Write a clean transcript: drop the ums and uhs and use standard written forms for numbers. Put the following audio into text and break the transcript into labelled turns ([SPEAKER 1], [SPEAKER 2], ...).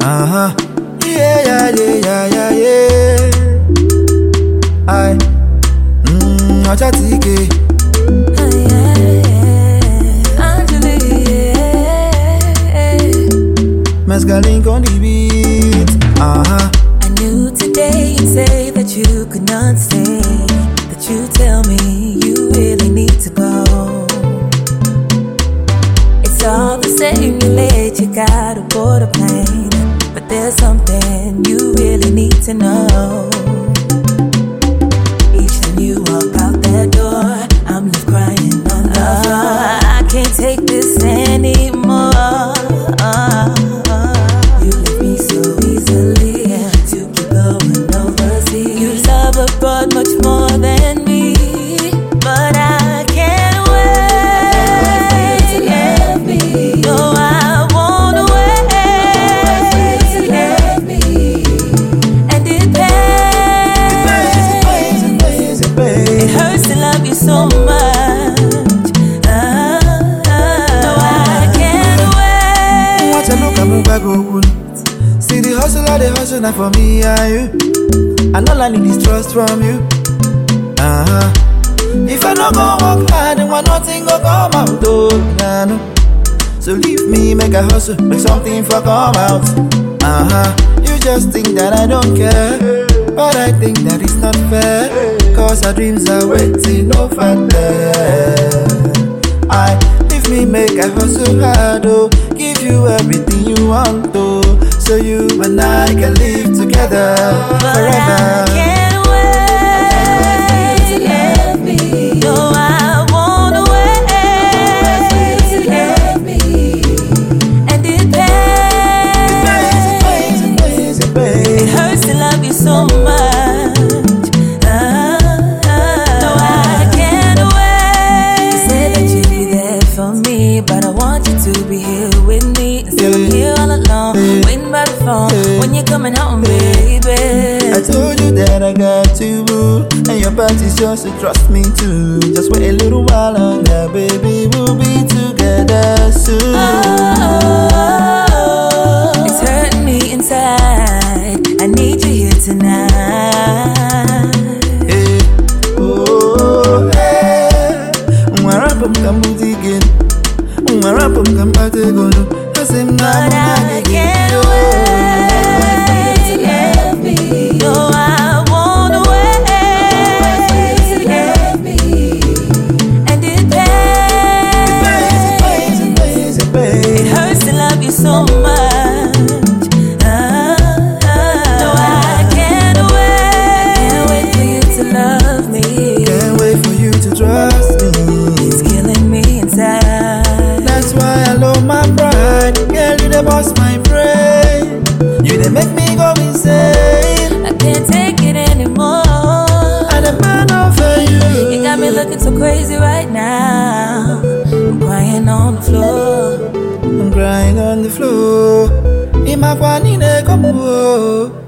[SPEAKER 1] Uh-huh. Yeah. I Achatike. Mescaline on the beat. Uh-huh.
[SPEAKER 2] I knew today you'd say that you could not stay, that you tell me you really need to go. It's all the same, you're late, you gotta board a plane, but there's something you really need to know. Each time you walk out that door, I'm left crying on the floor. I can't take this anymore. You left me so easily to keep going overseas. You love abroad much more than me, but I can't wait to love me. No, I won't wait to love me. And it pains. It hurts to love you so much. No, I can't wait.
[SPEAKER 1] Watch a look at me back over. See the hustle not for me and you. And all I need is trust from you. Uh-huh. If I don't go work hard, then why nothing go come out, though, nah, no. So leave me, make a hustle, make something for come out. Uh-huh. You just think that I don't care, but I think that it's not fair, cause our dreams are waiting over there. Leave me, make a hustle hard, oh. Give you everything you want, oh. So you and I can live together forever.
[SPEAKER 2] I can't wait to love me. No, I won't wait to love me. And it pains. It hurts to love you so much. No, I can't wait. You said that you'd be there for me, but I want you to be here with me instead of here all alone, waiting by the phone when you're coming home, baby.
[SPEAKER 1] I told you that I got you, boo, and your body's just to trust me too. Just wait a little while longer, baby, we'll be together soon.
[SPEAKER 2] It's hurting me inside, I need you here tonight.
[SPEAKER 1] Hey, oh, hey. Mwarapum kamuzigin, mwarapum kampategolo.
[SPEAKER 2] But I can't wait to love me. No, I won't wait to love me. And it pains. It hurts to love you so much. No, I can't wait for you to love me.
[SPEAKER 1] Can't wait for you to trust me.
[SPEAKER 2] It's killing me inside.
[SPEAKER 1] That's why I love my pride. Girl, you the boss, my brain. You they make me go insane.
[SPEAKER 2] I can't take it anymore.
[SPEAKER 1] I'm the man over you.
[SPEAKER 2] You got me looking so crazy right now. I'm crying on the floor.
[SPEAKER 1] I'm crying on the floor. Imagine come